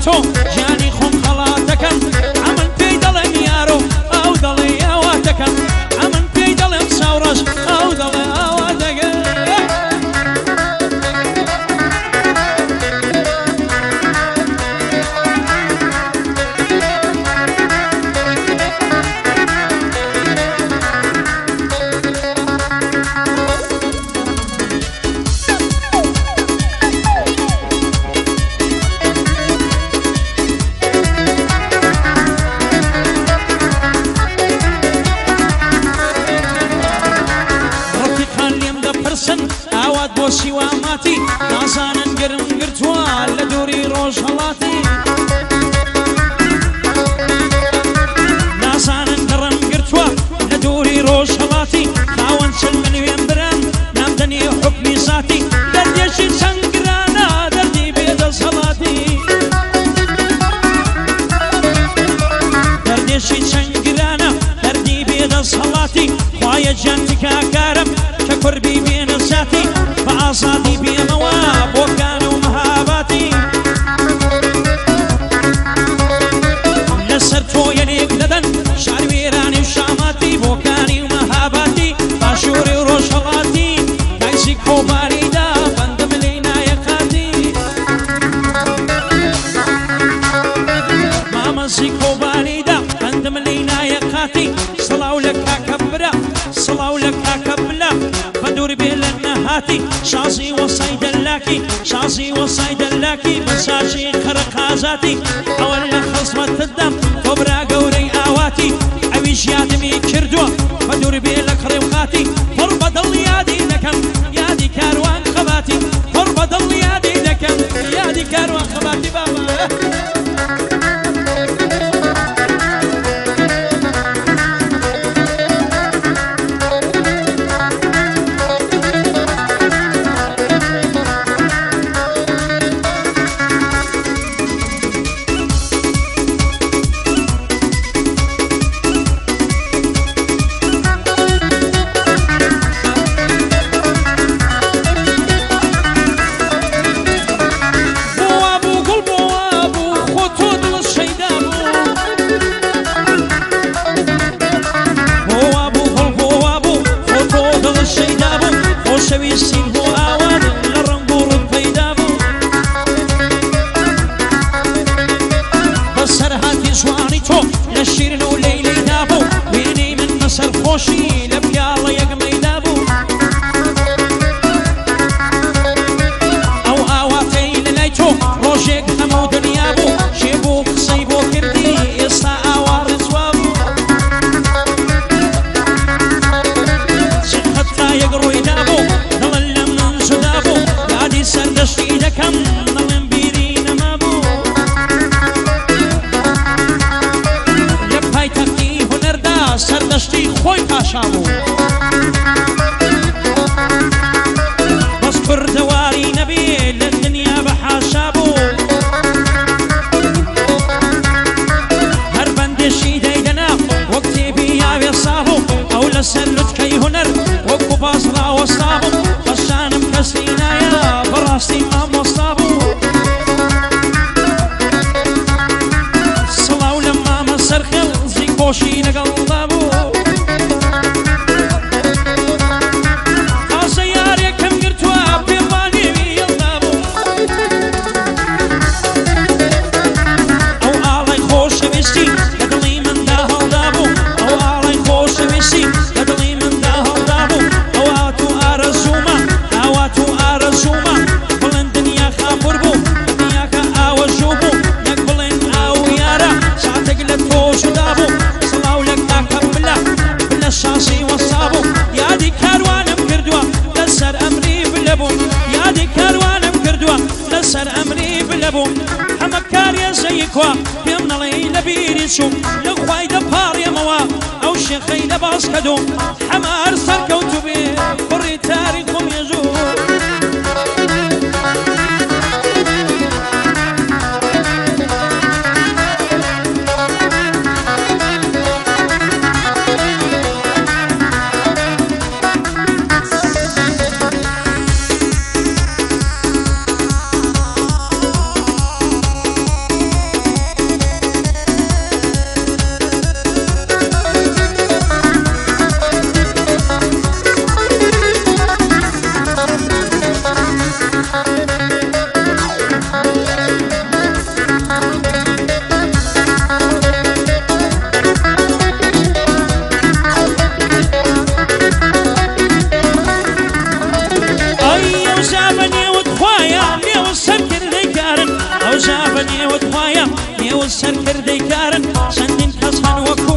تۆ ژیانی خۆم خەڵات دەکەم ئەمن پێی دەڵێم یارۆ ئەو دەڵێ ئاوا دەکەم ئەمن پێی دەڵێم چاوڕەش ئەو دەڵێ ئاوا دەگەم بۆ سیواماتی نازانن گرم گرتووە لە دووری ڕۆژهەڵاتی نازانن گڕم گرتووە لە دووری ڕۆژهەڵاتی خاوەن چل ملیێن بران نامدەنی حوکمی زاتی دەردێکی چەند گرانە دەردی بێدەسەڵاتی دەردێکی چەند گرانە دەردی بێدەسەڵاتی خوایە گیان تکاکارم کە کوڕبی بێنە زاتی بەئازادی بێمەوە بۆکان و مەهاباتی لەسەر تۆ یەنێک دەدەن شاروێرانی و شاماتی بۆکانی و مەهاباتی باشووری و ڕۆژهەڵاتی دایزی کۆباریدا بەندەم لێی نایەقاتی مامەزی کۆباریدا بەندەم لێی نایەقاتی سڵاو لە کاکە برا سڵاو لە کاکە بلا بەدوور بێ لە نەهاتی شازی وەسای دەلاکی شازی وەسای دەلاکی بەساژی خەرەقازاتی ئەوە لە خەزمەتتدەم تۆ برا گەورەی ئاواتی ئەویش یادمی کردووە بەدوور بێ لە کڕێوقاتی پڕ بەدڵ یادی دەکەم یادی کاروان خەباتی پڕ بەدڵ یادی دەکەم یادی کاروان خەباتی بابا سەردەشتی خۆی پاشابوو بەس کوردەواری نەبێ لە دنیا بە حاشا بوو هەر بەندێشی دەیدەنا وەک تێبی یاوێ سابوو ئەو لەسەر لوتکەی هونەر وەکو بازڕاوەستا بوو بەشانم کەسی نایە بەڕاستی مامۆستا بوو سڵاو لە مامە سەرخێڵ زیک خۆشی لەگەڵدا بوو ئەمە کاریە زەیکوە پێم نەڵێ لە بیری چوم لە خوای دەپاڕێمەوە ئەو شێخەی لە باز کەدوم هەمار سەرکەوتو بێ کوڕی تاریک و مێژوو ئەو زافە نێوت وایە نێوت سەرکردەی کارن چەندین کەس هەن وەکو